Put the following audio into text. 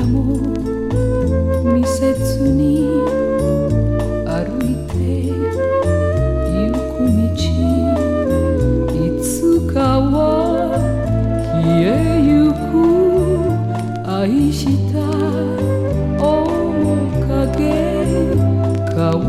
も見せずに歩いてゆく道、いつかは消えゆく愛した面影、変